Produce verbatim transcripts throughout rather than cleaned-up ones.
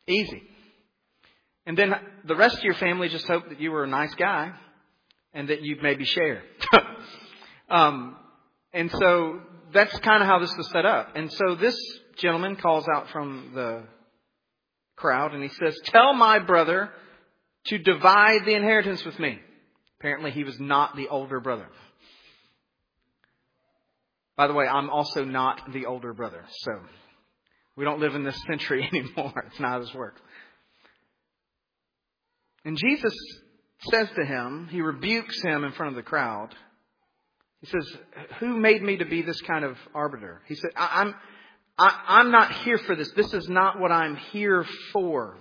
Easy. And then the rest of your family just hoped that you were a nice guy and that you'd maybe share. um, and so that's kind of how this was set up. And so this gentleman calls out from the crowd and he says, "Tell my brother to divide the inheritance with me." Apparently he was not the older brother. By the way, I'm also not the older brother. So we don't live in this century anymore. It's not how this works. And Jesus says to him, he rebukes him in front of the crowd. He says, "Who made me to be this kind of arbiter?" He said, I, I'm, I, I'm not here for this. This is not what I'm here for.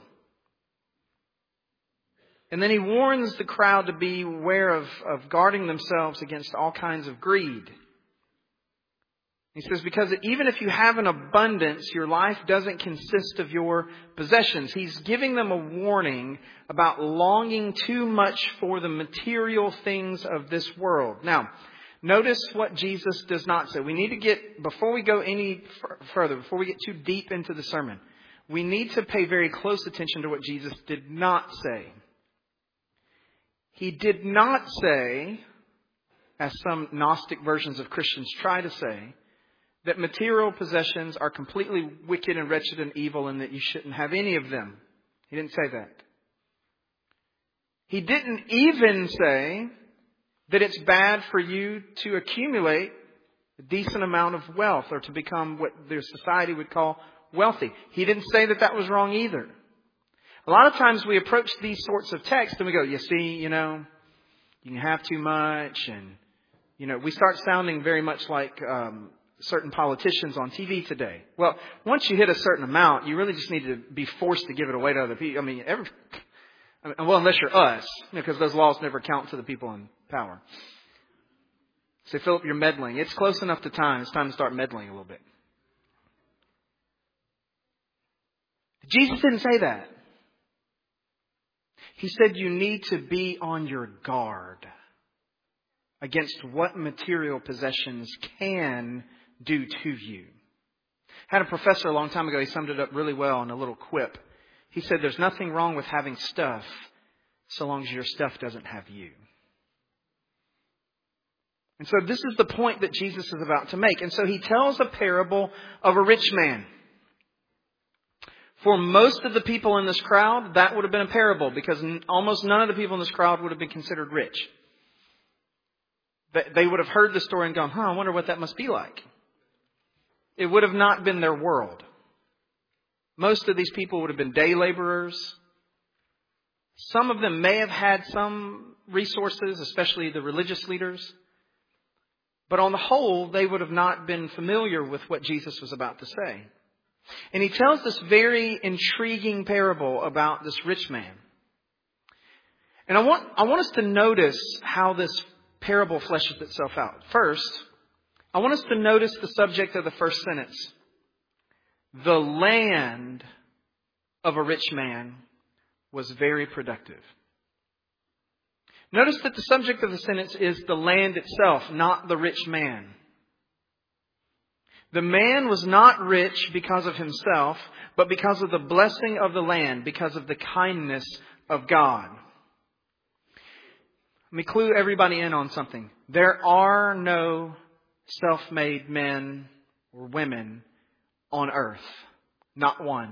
And then he warns the crowd to beware of, of guarding themselves against all kinds of greed. He says, because even if you have an abundance, your life doesn't consist of your possessions. He's giving them a warning about longing too much for the material things of this world. Now, notice what Jesus does not say. We need to get, before we go any f- further, before we get too deep into the sermon, we need to pay very close attention to what Jesus did not say. He did not say, as some Gnostic versions of Christians try to say, that material possessions are completely wicked and wretched and evil and that you shouldn't have any of them. He didn't say that. He didn't even say that it's bad for you to accumulate a decent amount of wealth or to become what their society would call wealthy. He didn't say that that was wrong either. A lot of times we approach these sorts of texts and we go, you see, you know, you can have too much. And, you know, we start sounding very much like um, certain politicians on T V today. Well, once you hit a certain amount, you really just need to be forced to give it away to other people. I mean, every, I mean well, unless you're us, because those laws never count to the people in power. Say, Philip, you're meddling. It's close enough to time. It's time to start meddling a little bit. Jesus didn't say that. He said you need to be on your guard against what material possessions can do to you. I had a professor a long time ago. He summed it up really well in a little quip. He said there's nothing wrong with having stuff so long as your stuff doesn't have you. And so this is the point that Jesus is about to make. And so he tells a parable of a rich man. For most of the people in this crowd, that would have been a parable because almost none of the people in this crowd would have been considered rich. They would have heard the story and gone, huh, I wonder what that must be like. It would have not been their world. Most of these people would have been day laborers. Some of them may have had some resources, especially the religious leaders. But on the whole, they would have not been familiar with what Jesus was about to say. And he tells this very intriguing parable about this rich man. And I want, I want us to notice how this parable fleshes itself out. First, I want us to notice the subject of the first sentence. The land of a rich man was very productive. Notice that the subject of the sentence is the land itself, not the rich man. The man was not rich because of himself, but because of the blessing of the land, because of the kindness of God. Let me clue everybody in on something. There are no self-made men or women on earth. Not one.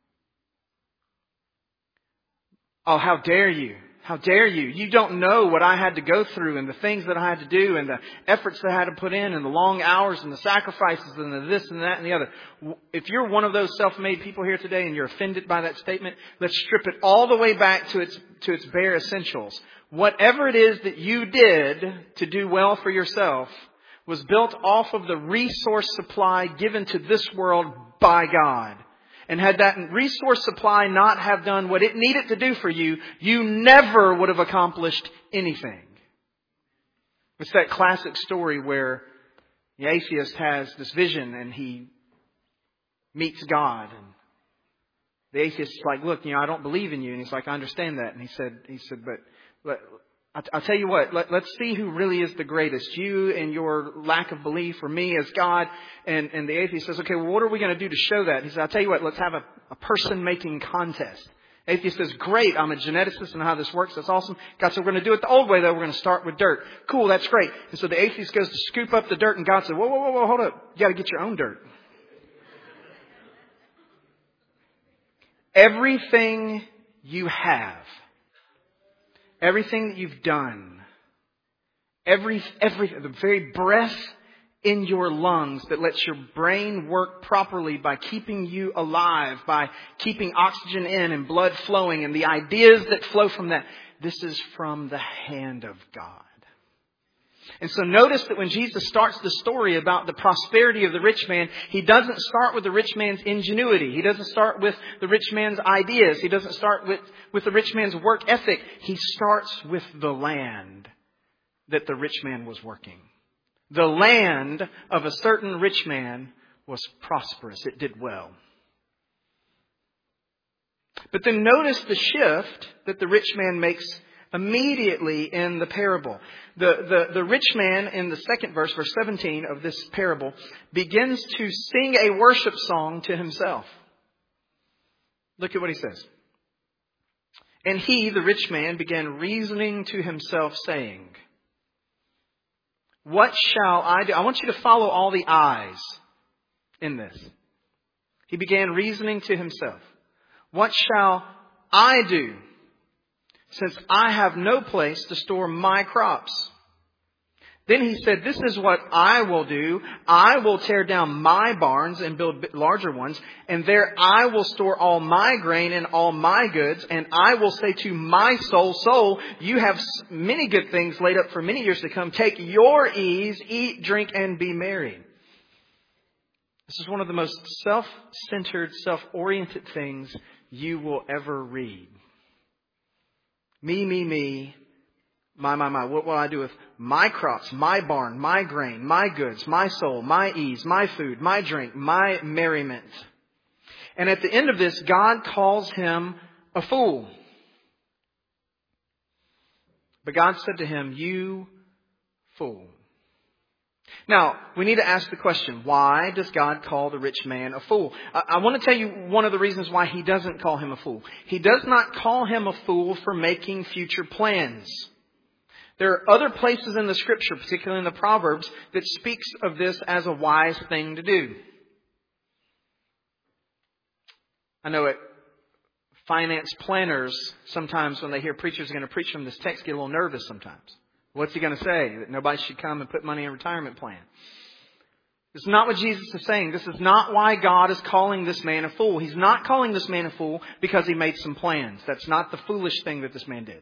Oh, how dare you? How dare you? You don't know what I had to go through and the things that I had to do and the efforts that I had to put in and the long hours and the sacrifices and the this and that and the other. If you're one of those self-made people here today and you're offended by that statement, let's strip it all the way back to its, to its bare essentials. Whatever it is that you did to do well for yourself was built off of the resource supply given to this world by God. And had that resource supply not have done what it needed to do for you, you never would have accomplished anything. It's that classic story where the atheist has this vision and he meets God. And the atheist is like, look, you know, I don't believe in you. And he's like, I understand that. And he said, he said, but let, I'll tell you what, let, let's see who really is the greatest. You and your lack of belief, or me as God. And, and the atheist says, okay, well, what are we going to do to show that? He said, I'll tell you what, let's have a, a person-making contest. Atheist says, great, I'm a geneticist and how this works. That's awesome. God said, we're going to do it the old way, though. We're going to start with dirt. Cool, that's great. And so the atheist goes to scoop up the dirt, and God said, whoa, whoa, whoa, whoa, hold up. You got to get your own dirt. Everything you have, everything that you've done, every, every, the very breath in your lungs that lets your brain work properly by keeping you alive, by keeping oxygen in and blood flowing and the ideas that flow from that. This is from the hand of God. And so notice that when Jesus starts the story about the prosperity of the rich man, He doesn't start with the rich man's ingenuity. He doesn't start with the rich man's ideas. He doesn't start with, with the rich man's work ethic. He starts with the land that the rich man was working. The land of a certain rich man was prosperous. It did well. But then notice the shift that the rich man makes immediately in the parable. The, the, the rich man in the second verse, verse seventeen of this parable, begins to sing a worship song to himself. Look at what he says. And he, the rich man, began reasoning to himself, saying, what shall I do? I want you to follow all the I's in this. He began reasoning to himself. What shall I do, since I have no place to store my crops? Then he said, this is what I will do. I will tear down my barns and build larger ones, and there I will store all my grain and all my goods, and I will say to my soul, soul, you have many good things laid up for many years to come. Take your ease, eat, drink, and be merry. This is one of the most self-centered, self-oriented things you will ever read. Me, me, me. My, my, my. What will I do with my crops, my barn, my grain, my goods, my soul, my ease, my food, my drink, my merriment? And at the end of this, God calls him a fool. But God said to him, you fool. Now, we need to ask the question, why does God call the rich man a fool? I, I want to tell you one of the reasons why He doesn't call him a fool. He does not call him a fool for making future plans. There are other places in the Scripture, particularly in the Proverbs, that speaks of this as a wise thing to do. I know it. Finance planners, sometimes when they hear preachers are going to preach from this text, get a little nervous sometimes. What's he going to say? That nobody should come and put money in a retirement plan. It's not what Jesus is saying. This is not why God is calling this man a fool. He's not calling this man a fool because he made some plans. That's not the foolish thing that this man did.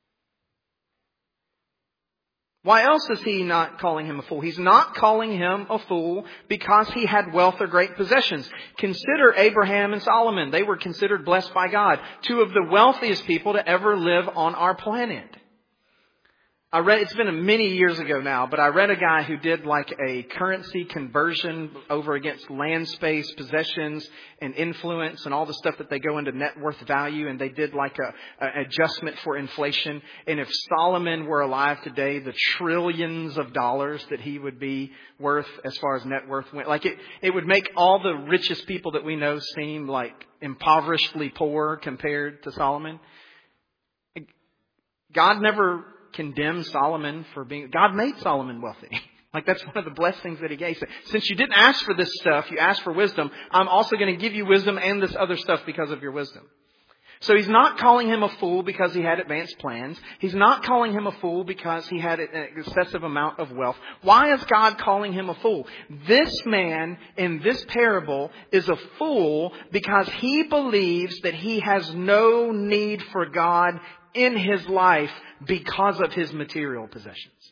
Why else is he not calling him a fool? He's not calling him a fool because he had wealth or great possessions. Consider Abraham and Solomon. They were considered blessed by God. Two of the wealthiest people to ever live on our planet. I read, it's been many years ago now, but I read a guy who did like a currency conversion over against land space, possessions, and influence, and all the stuff that they go into net worth value, and they did like a, a adjustment for inflation. And if Solomon were alive today, the trillions of dollars that he would be worth as far as net worth went, like it, it would make all the richest people that we know seem like impoverishedly poor compared to Solomon. God never condemn Solomon for being... God made Solomon wealthy. Like that's one of the blessings that He gave. So, since you didn't ask for this stuff, you asked for wisdom, I'm also going to give you wisdom and this other stuff because of your wisdom. So He's not calling him a fool because he had advanced plans. He's not calling him a fool because he had an excessive amount of wealth. Why is God calling him a fool? This man in this parable is a fool because he believes that he has no need for God in his life because of his material possessions.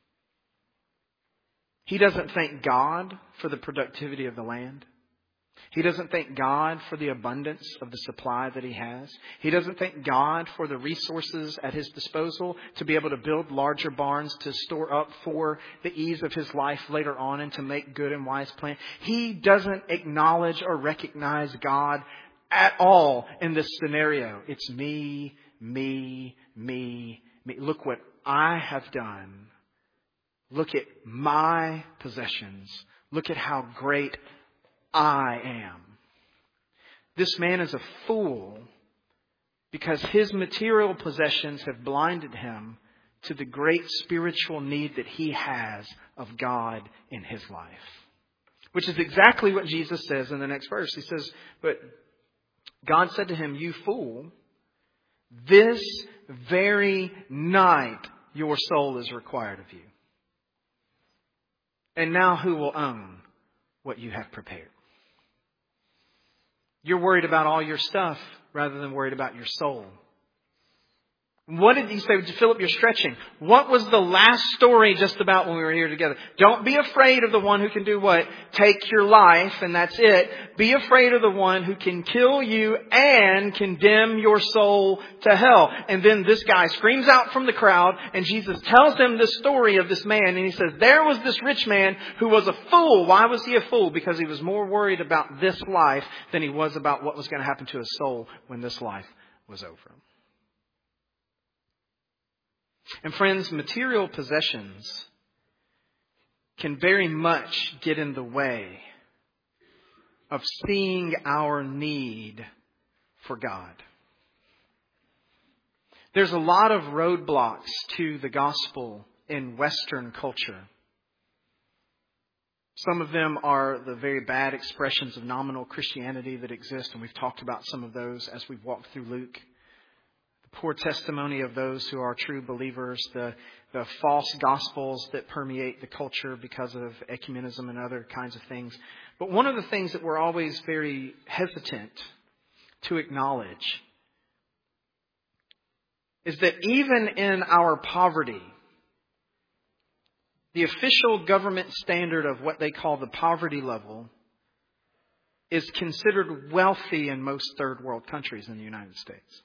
He doesn't thank God for the productivity of the land. He doesn't thank God for the abundance of the supply that he has. He doesn't thank God for the resources at his disposal to be able to build larger barns to store up for the ease of his life later on and to make good and wise plans. He doesn't acknowledge or recognize God at all in this scenario. It's me, me, me, me. Look what I have done. Look at my possessions. Look at how great I am. This man is a fool because his material possessions have blinded him to the great spiritual need that he has of God in his life. Which is exactly what Jesus says in the next verse. He says, but God said to him, you fool, this very night your soul is required of you. And now who will own what you have prepared? You're worried about all your stuff rather than worried about your soul. What did he say? Philip, you're stretching. What was the last story just about when we were here together? Don't be afraid of the one who can do what? Take your life, and that's it. Be afraid of the one who can kill you and condemn your soul to hell. And then this guy screams out from the crowd, and Jesus tells him the story of this man. And he says, there was this rich man who was a fool. Why was he a fool? Because he was more worried about this life than he was about what was going to happen to his soul when this life was over. And friends, material possessions can very much get in the way of seeing our need for God. There's a lot of roadblocks to the gospel in Western culture. Some of them are the very bad expressions of nominal Christianity that exist, and we've talked about some of those as we've walked through Luke. Poor testimony of those who are true believers, the, the false gospels that permeate the culture because of ecumenism and other kinds of things. But one of the things that we're always very hesitant to acknowledge is that even in our poverty, the official government standard of what they call the poverty level is considered wealthy in most third world countries in the United States.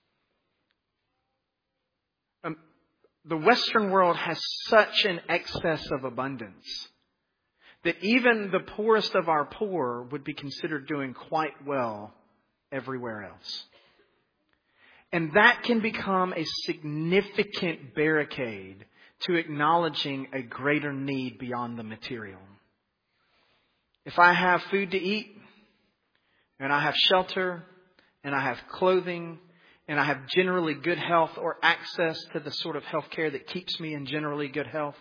Um, the Western world has such an excess of abundance that even the poorest of our poor would be considered doing quite well everywhere else. And that can become a significant barricade to acknowledging a greater need beyond the material. If I have food to eat, and I have shelter, and I have clothing, and I have generally good health or access to the sort of health care that keeps me in generally good health,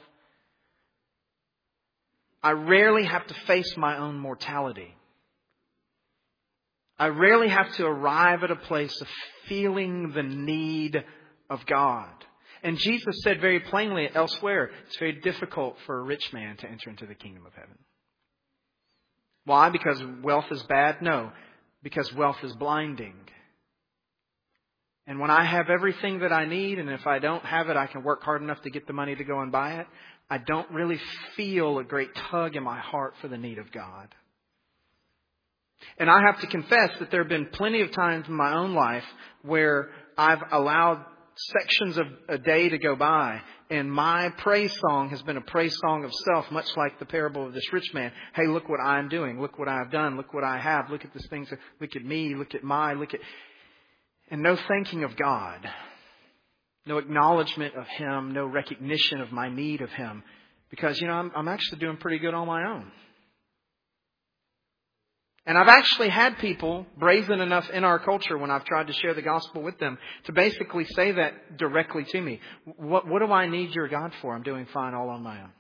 I rarely have to face my own mortality. I rarely have to arrive at a place of feeling the need of God. And Jesus said very plainly elsewhere, it's very difficult for a rich man to enter into the kingdom of heaven. Why? Because wealth is bad? No, because wealth is blinding. And when I have everything that I need, and if I don't have it, I can work hard enough to get the money to go and buy it, I don't really feel a great tug in my heart for the need of God. And I have to confess that there have been plenty of times in my own life where I've allowed sections of a day to go by, and my praise song has been a praise song of self, much like the parable of this rich man. Hey, look what I'm doing. Look what I've done. Look what I have. Look at this thing. Look at me. Look at my. Look at... And no thanking of God, no acknowledgement of Him, no recognition of my need of Him. Because, you know, I'm, I'm actually doing pretty good on my own. And I've actually had people brazen enough in our culture when I've tried to share the gospel with them to basically say that directly to me. What, what do I need your God for? I'm doing fine all on my own.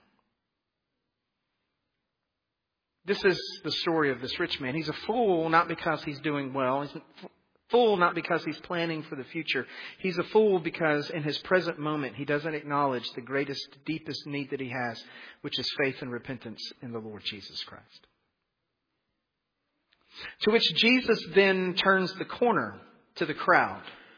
This is the story of this rich man. He's a fool not because he's doing well. He's a fool not because he's planning for the future. He's a fool because in his present moment he doesn't acknowledge the greatest, deepest need that he has, which is faith and repentance in the Lord Jesus Christ. To which Jesus then turns the corner to the crowd.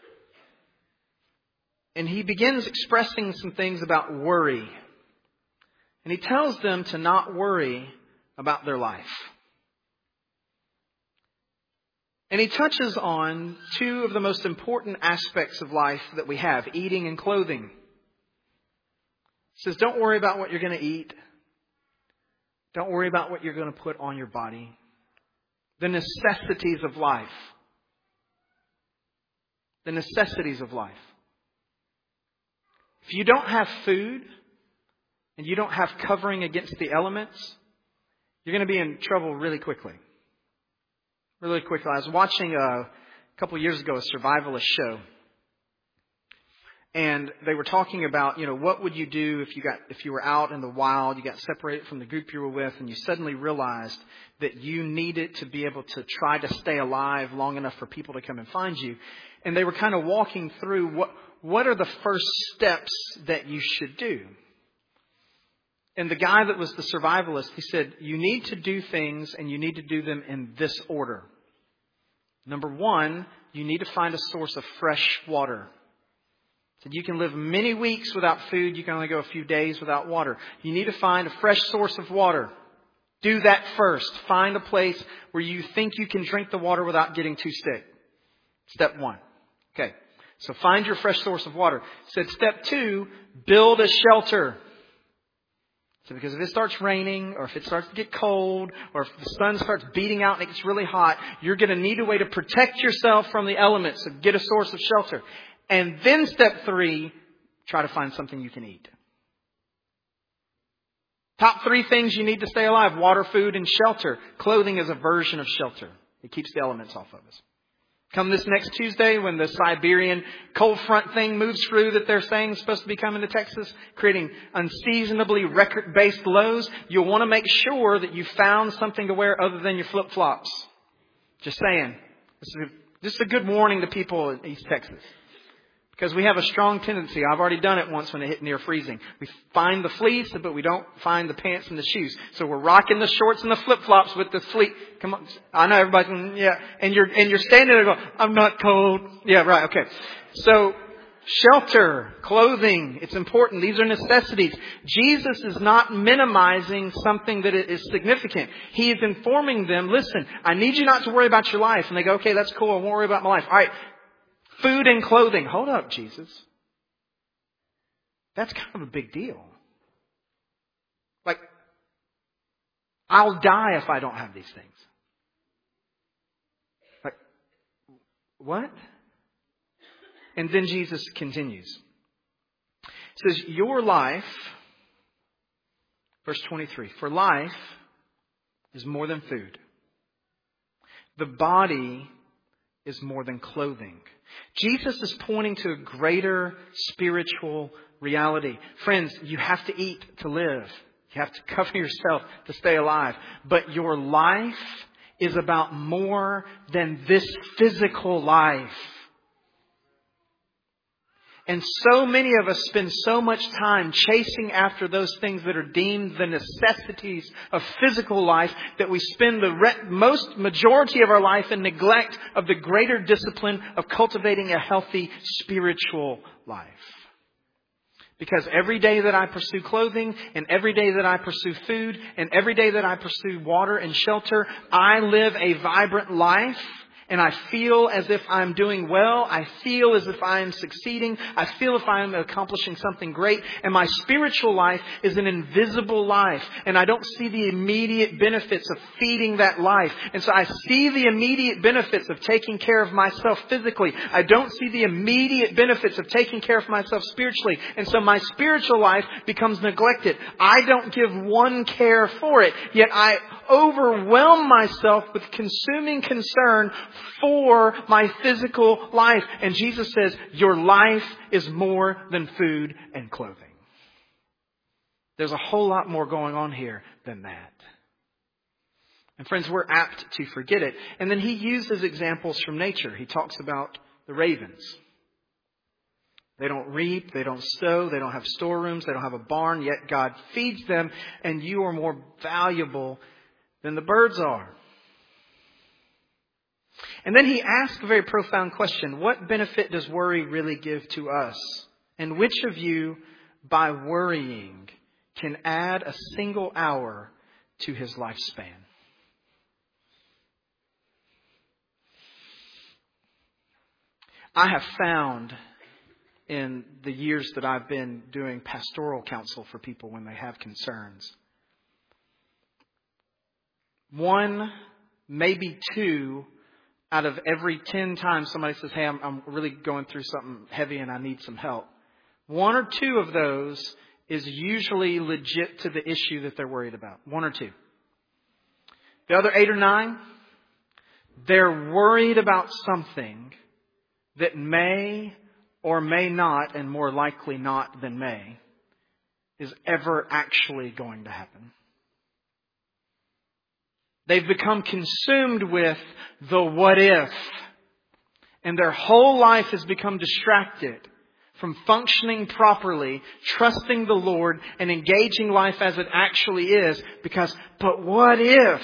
And he begins expressing some things about worry. And he tells them to not worry about their life. And he touches on two of the most important aspects of life that we have, eating and clothing. He says, don't worry about what you're going to eat. Don't worry about what you're going to put on your body. The necessities of life. The necessities of life. If you don't have food and you don't have covering against the elements, you're going to be in trouble really quickly. Really quickly, I was watching a, a couple of years ago a survivalist show. And they were talking about, you know, what would you do if you got, if you were out in the wild, you got separated from the group you were with, and you suddenly realized that you needed to be able to try to stay alive long enough for people to come and find you. And they were kind of walking through what, what are the first steps that you should do. And the guy that was the survivalist, he said, you need to do things and you need to do them in this order. Number one, you need to find a source of fresh water. So you can live many weeks without food. You can only go a few days without water. You need to find a fresh source of water. Do that first. Find a place where you think you can drink the water without getting too sick. Step one. Okay. So find your fresh source of water. Said step two, build a shelter. So because if it starts raining, or if it starts to get cold, or if the sun starts beating out and it gets really hot, you're going to need a way to protect yourself from the elements. So get a source of shelter. And then step three, try to find something you can eat. Top three things you need to stay alive: water, food, and shelter. Clothing is a version of shelter. It keeps the elements off of us. Come this next Tuesday, when the Siberian cold front thing moves through that they're saying is supposed to be coming to Texas, creating unseasonably record-based lows, you'll want to make sure that you found something to wear other than your flip-flops. Just saying. This is a, this is a good warning to people in East Texas. Because we have a strong tendency, I've already done it once when it hit near freezing. We find the fleece, but we don't find the pants and the shoes. So we're rocking the shorts and the flip-flops with the fleece. Come on. I know everybody's going, yeah. And you're, and you're standing there going, I'm not cold. Yeah, right. Okay. So shelter, clothing, it's important. These are necessities. Jesus is not minimizing something that is significant. He is informing them, listen, I need you not to worry about your life. And they go, okay, that's cool. I won't worry about my life. All right. Food and clothing. Hold up, Jesus. That's kind of a big deal. Like, I'll die if I don't have these things. Like, what? And then Jesus continues. He says, your life, verse twenty-three, for life is more than food. The body is more than clothing. Jesus is pointing to a greater spiritual reality. Friends, you have to eat to live. You have to cover yourself to stay alive. But your life is about more than this physical life. And so many of us spend so much time chasing after those things that are deemed the necessities of physical life that we spend the re- most majority of our life in neglect of the greater discipline of cultivating a healthy spiritual life. Because every day that I pursue clothing, and every day that I pursue food, and every day that I pursue water and shelter, I live a vibrant life. And I feel as if I'm doing well. I feel as if I'm succeeding. I feel if I'm accomplishing something great. And my spiritual life is an invisible life. And I don't see the immediate benefits of feeding that life. And so I see the immediate benefits of taking care of myself physically. I don't see the immediate benefits of taking care of myself spiritually. And so my spiritual life becomes neglected. I don't give one care for it. Yet I overwhelm myself with consuming concern for my physical life. And Jesus says, your life is more than food and clothing. There's a whole lot more going on here than that. And friends, we're apt to forget it. And then he uses examples from nature. He talks about the ravens. They don't reap, they don't sow, they don't have storerooms, they don't have a barn, yet God feeds them, and you are more valuable than the birds are. And then he asks a very profound question. What benefit does worry really give to us? And which of you, by worrying, can add a single hour to his lifespan? I have found in the years that I've been doing pastoral counsel for people when they have concerns, one, maybe two, out of every ten times somebody says, hey, I'm, I'm really going through something heavy and I need some help, one or two of those is usually legit to the issue that they're worried about. One or two. The other eight or nine, They're worried about something that may or may not, and more likely not than may, is ever actually going to happen. They've become consumed with the what if. And their whole life has become distracted from functioning properly, trusting the Lord, and engaging life as it actually is. Because, but what if?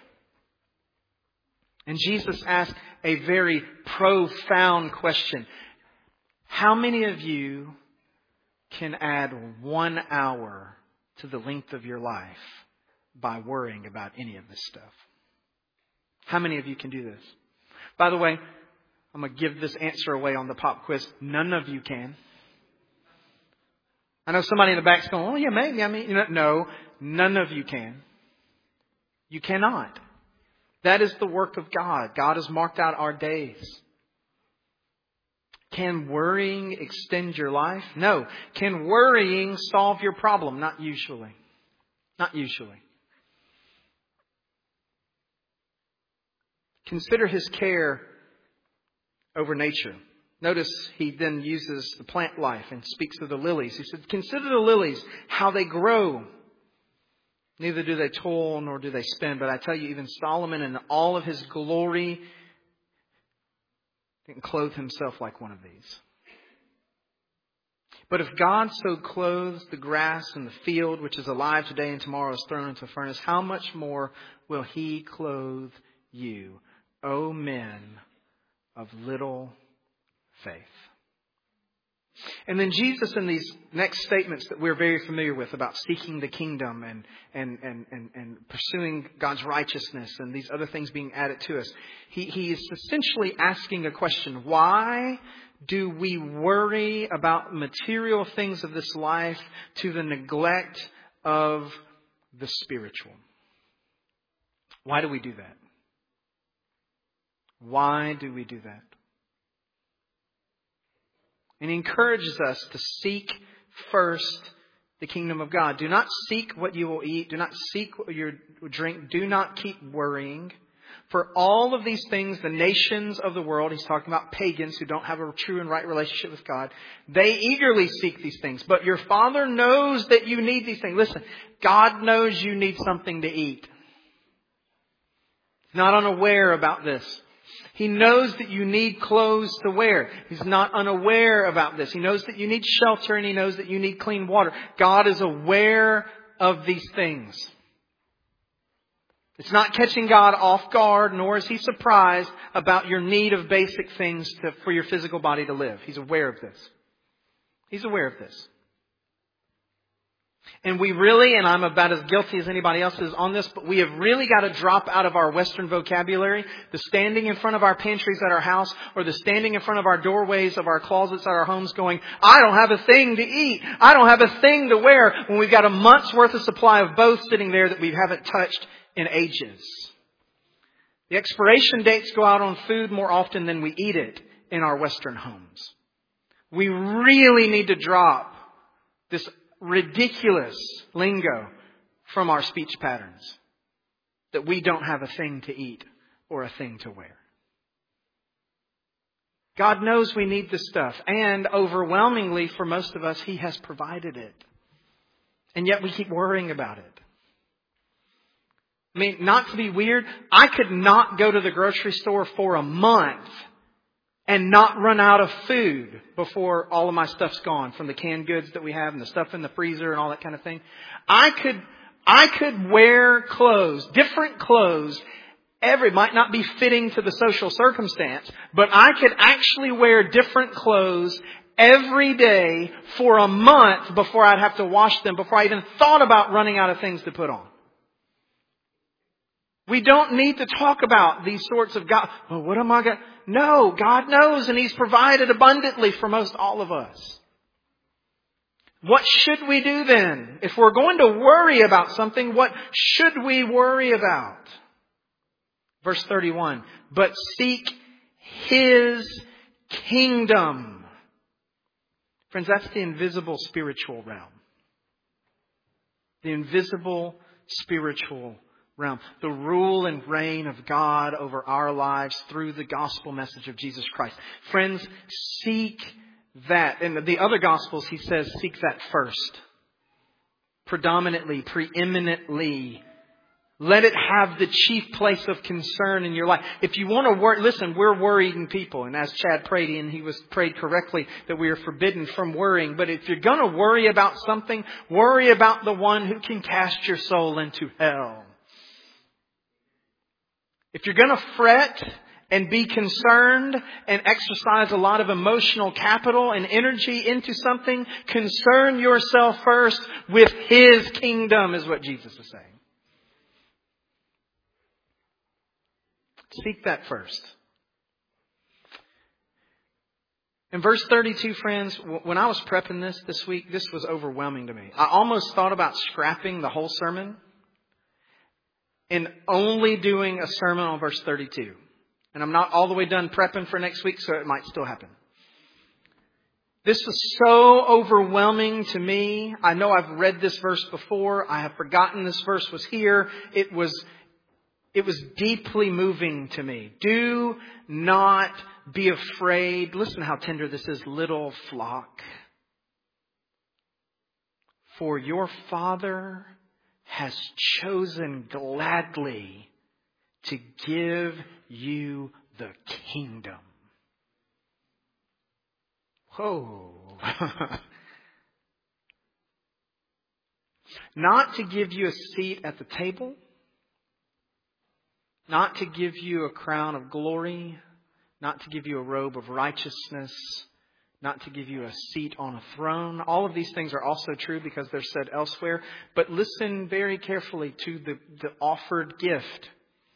And Jesus asked a very profound question. How many of you can add one hour to the length of your life by worrying about any of this stuff? How many of you can do this? By the way, I'm going to give this answer away on the pop quiz. None of you can. I know somebody in the back's going, oh yeah, maybe. I mean, you know, no, none of you can. You cannot. That is the work of God. God has marked out our days. Can worrying extend your life? No. Can worrying solve your problem? Not usually. Not usually. Consider His care over nature. Notice He then uses the plant life and speaks of the lilies. He said, consider the lilies, how they grow. Neither do they toil nor do they spin. But I tell you, even Solomon in all of his glory didn't clothe himself like one of these. But if God so clothes the grass in the field, which is alive today and tomorrow is thrown into a furnace, how much more will He clothe you, O men of little faith? And then Jesus, in these next statements that we're very familiar with about seeking the kingdom and, and, and, and, and pursuing God's righteousness and these other things being added to us, he, he is essentially asking a question. Why do we worry about material things of this life to the neglect of the spiritual? Why do we do that? Why do we do that? And He encourages us to seek first the kingdom of God. Do not seek what you will eat. Do not seek what you drink. Do not keep worrying. For all of these things, the nations of the world, He's talking about pagans who don't have a true and right relationship with God, they eagerly seek these things. But your Father knows that you need these things. Listen, God knows you need something to eat. He's not unaware about this. He knows that you need clothes to wear. He's not unaware about this. He knows that you need shelter and He knows that you need clean water. God is aware of these things. It's not catching God off guard, nor is He surprised about your need of basic things to, for your physical body to live. He's aware of this. He's aware of this. And we really, and I'm about as guilty as anybody else is on this, but we have really got to drop out of our Western vocabulary the standing in front of our pantries at our house or the standing in front of our doorways of our closets at our homes going, I don't have a thing to eat. I don't have a thing to wear, when we've got a month's worth of supply of both sitting there that we haven't touched in ages. The expiration dates go out on food more often than we eat it in our Western homes. We really need to drop this ridiculous lingo from our speech patterns that we don't have a thing to eat or a thing to wear. God knows we need this stuff, and overwhelmingly for most of us, He has provided it. And yet we keep worrying about it. I mean, not to be weird, I could not go to the grocery store for a month and not run out of food before all of my stuff's gone, from the canned goods that we have and the stuff in the freezer and all that kind of thing. I could, I could wear clothes, different clothes. Every, might not be fitting to the social circumstance, but I could actually wear different clothes every day for a month before I'd have to wash them, before I even thought about running out of things to put on. We don't need to talk about these sorts of God. Well, what am I going to... No, God knows, and He's provided abundantly for most all of us. What should we do then? If we're going to worry about something, what should we worry about? Verse thirty-one. But seek His kingdom. Friends, that's the invisible spiritual realm. The invisible spiritual realm. The rule and reign of God over our lives through the gospel message of Jesus Christ. Friends, seek that. In the other gospels, he says, seek that first. Predominantly, preeminently. Let it have the chief place of concern in your life. If you want to worry, listen, we're worrying people. And as Chad prayed, and he was prayed correctly, that we are forbidden from worrying. But if you're going to worry about something, worry about the one who can cast your soul into hell. If you're going to fret and be concerned and exercise a lot of emotional capital and energy into something, concern yourself first with His kingdom, is what Jesus is saying. Seek that first. In verse thirty-two, friends, when I was prepping this this week, this was overwhelming to me. I almost thought about scrapping the whole sermon and only doing a sermon on verse thirty-two. And I'm not all the way done prepping for next week, so it might still happen. This was so overwhelming to me. I know I've read this verse before. I have forgotten this verse was here. It was It was deeply moving to me. Do not be afraid. Listen how tender this is, little flock. For your Father has chosen gladly to give you the kingdom. Whoa. Not to give you a seat at the table. Not to give you a crown of glory, not to give you a robe of righteousness, not to give you a seat on a throne. All of these things are also true because they're said elsewhere. But listen very carefully to the, the offered gift.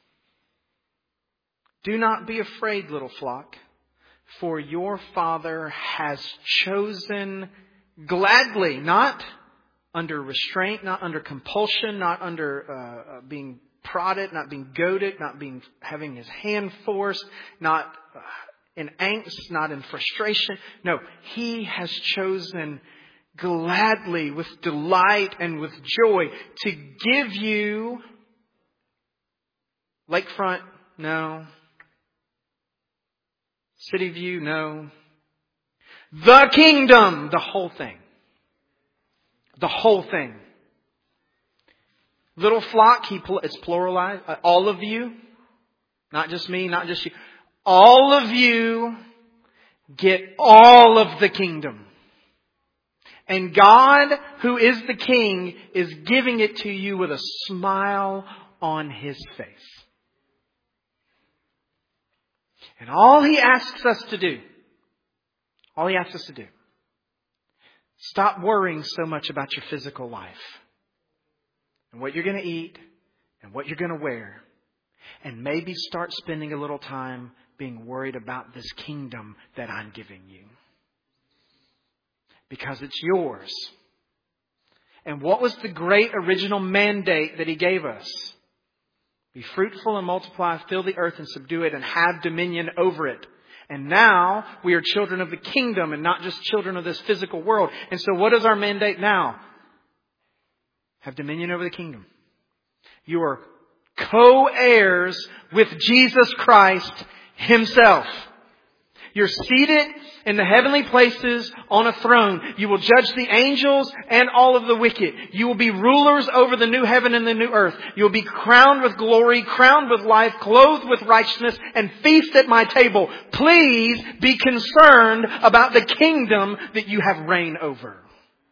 Do not be afraid, little flock, for your Father has chosen gladly, not under restraint, not under compulsion, not under uh, being prodded, not being goaded, not being having his hand forced, not uh, in angst, not in frustration. No, he has chosen gladly, with delight and with joy, to give you lakefront, no. City view, no. The kingdom, the whole thing. The whole thing. Little flock, he it's pluralized. Uh, all of you, not just me, not just you. All of you get all of the kingdom. And God, who is the King, is giving it to you with a smile on His face. And all He asks us to do, all He asks us to do, stop worrying so much about your physical life. And what you're going to eat, and what you're going to wear. And maybe start spending a little time being worried about this kingdom that I'm giving you. Because it's yours. And what was the great original mandate that He gave us? Be fruitful and multiply, fill the earth and subdue it, and have dominion over it. And now we are children of the kingdom and not just children of this physical world. And so what is our mandate now? Have dominion over the kingdom. You are co-heirs with Jesus Christ Himself. You're seated in the heavenly places on a throne. You will judge the angels and all of the wicked. You will be rulers over the new heaven and the new earth. You will be crowned with glory, crowned with life, clothed with righteousness, and feast at my table. Please be concerned about the kingdom that you have reign over.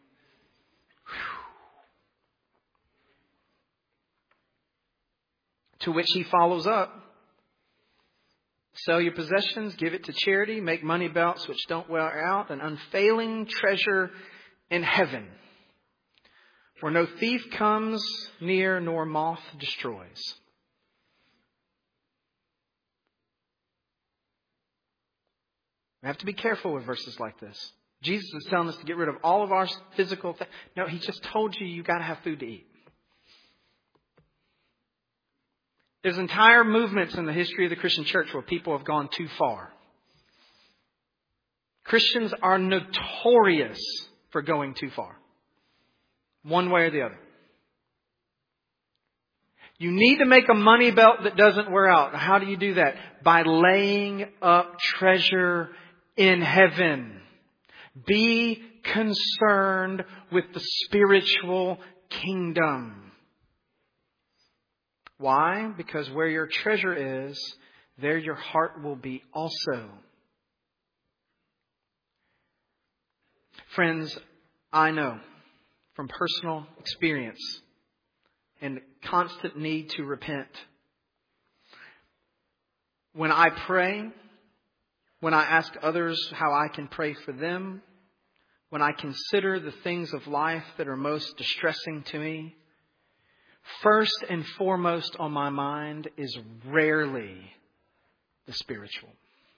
To which He follows up. Sell your possessions, give it to charity, make money belts which don't wear out, an unfailing treasure in heaven, where no thief comes near nor moth destroys. We have to be careful with verses like this. Jesus is telling us to get rid of all of our physical things. No, He just told you you got to have food to eat. There's entire movements in the history of the Christian church where people have gone too far. Christians are notorious for going too far. One way or the other. You need to make a money belt that doesn't wear out. How do you do that? By laying up treasure in heaven. Be concerned with the spiritual kingdom. Why? Because where your treasure is, there your heart will be also. Friends, I know from personal experience and constant need to repent. When I pray, when I ask others how I can pray for them, when I consider the things of life that are most distressing to me, first and foremost on my mind is rarely the spiritual.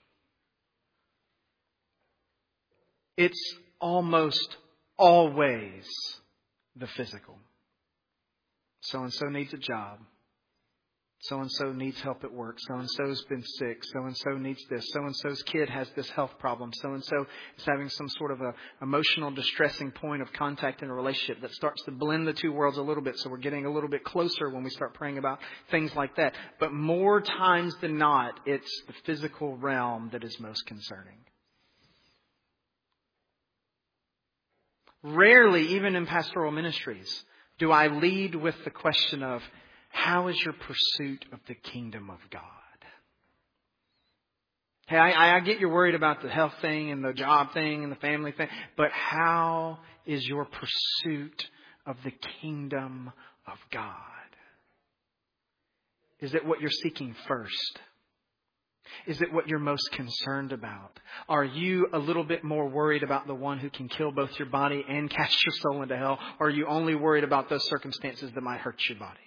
It's almost always the physical. So-and-so needs a job. So-and-so needs help at work. So-and-so's been sick. So-and-so needs this. So-and-so's kid has this health problem. So-and-so is having some sort of a emotional distressing point of contact in a relationship that starts to blend the two worlds a little bit. So we're getting a little bit closer when we start praying about things like that. But more times than not, it's the physical realm that is most concerning. Rarely, even in pastoral ministries, do I lead with the question of, how is your pursuit of the kingdom of God? Hey, I, I get you're worried about the health thing and the job thing and the family thing, but how is your pursuit of the kingdom of God? Is it what you're seeking first? Is it what you're most concerned about? Are you a little bit more worried about the one who can kill both your body and cast your soul into hell? Or are you only worried about those circumstances that might hurt your body?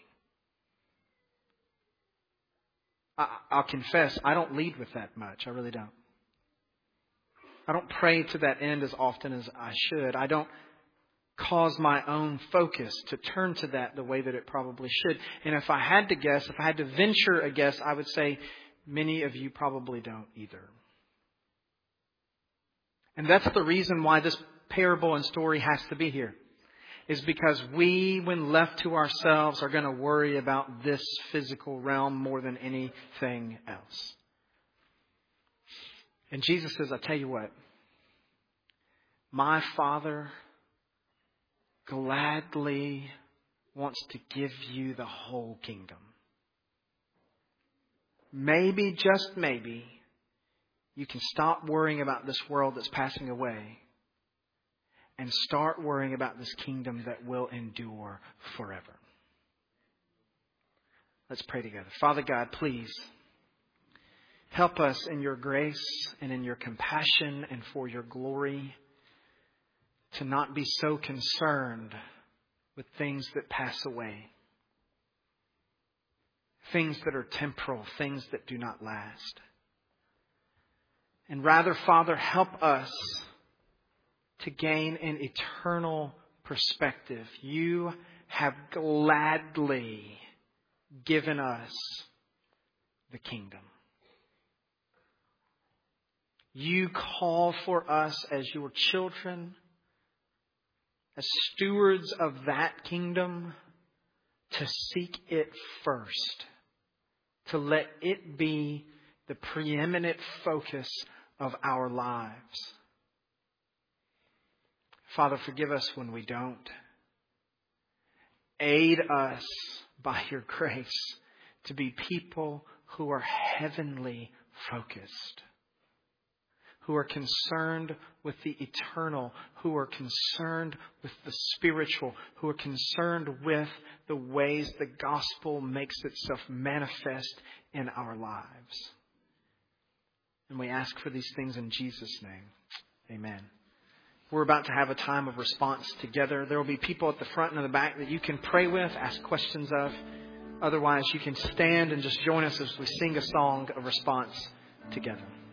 I, I'll confess, I don't lead with that much. I really don't. I don't pray to that end as often as I should. I don't cause my own focus to turn to that the way that it probably should. And if I had to guess, if I had to venture a guess, I would say many of you probably don't either. And that's the reason why this parable and story has to be here. Is because we, when left to ourselves, are going to worry about this physical realm more than anything else. And Jesus says, I tell you what, my Father gladly wants to give you the whole kingdom. Maybe, just maybe, you can stop worrying about this world that's passing away and start worrying about this kingdom that will endure forever. Let's pray together. Father God, please help us in your grace and in your compassion and for your glory to not be so concerned with things that pass away. Things that are temporal, things that do not last. And rather, Father, help us to gain an eternal perspective. You have gladly given us the kingdom. You call for us as your children, as stewards of that kingdom, to seek it first. To let it be the preeminent focus of our lives. Father, forgive us when we don't. Aid us by your grace to be people who are heavenly focused. Who are concerned with the eternal. Who are concerned with the spiritual. Who are concerned with the ways the gospel makes itself manifest in our lives. And we ask for these things in Jesus' name. Amen. We're about to have a time of response together. There will be people at the front and the back that you can pray with, ask questions of. Otherwise, you can stand and just join us as we sing a song of response together.